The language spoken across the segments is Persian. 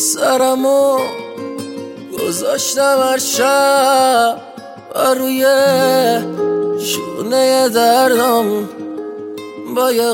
سرمو گذاشتم هر شب و روی شونه دردم با یه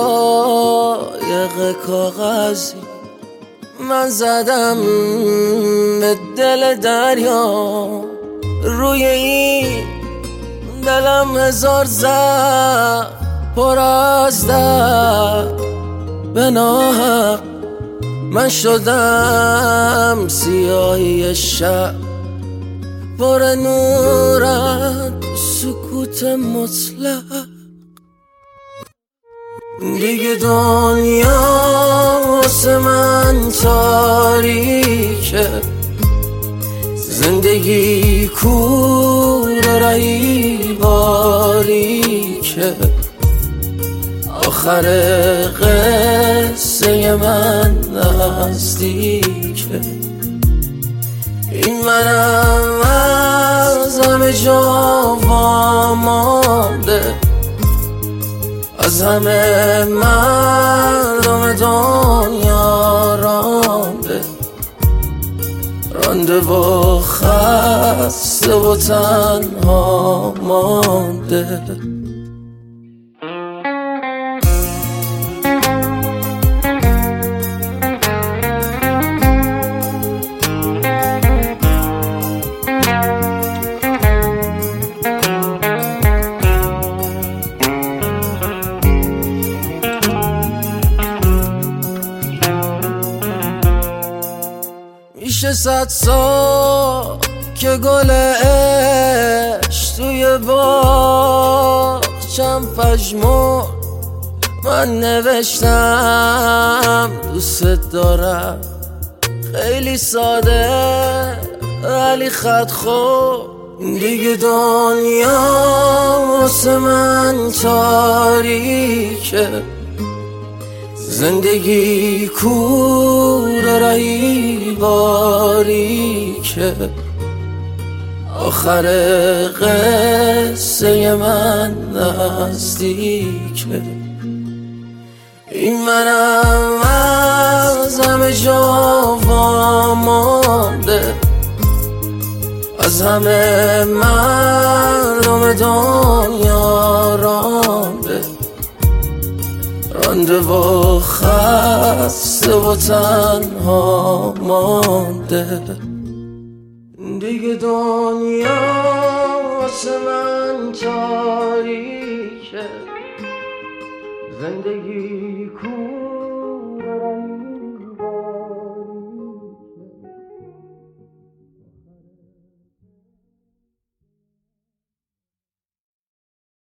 قایق کاغذی من زدم به دل دریا. روی این دلم هزار زخم پر از درد به ناحق من شدم سیاهی شب پر نورت سکوت مطلق. دیگه دنیا واسه من تاریکه، زندگی کور رهی باریکه، آخر قصه من نزدیکه. این منم از همه جا وامانده، از همه مردم دنیا رانده و خسته و تنها مانده. میشه 100 سال که گل عشق توی باغچم پژمرد، من نوشتم دوست دارم، خیلی ساده ولی خط خورد. دیگه دنیا واسه من تاریکه، زندگی کور رهی باریکه، آخر قصه من نزدیکه. این منم از همه جا وامانده، از همه مردم دنیا رانده و خسته و تنها مانده. دیگه دنیا واسه من تاریکه، زندگی کور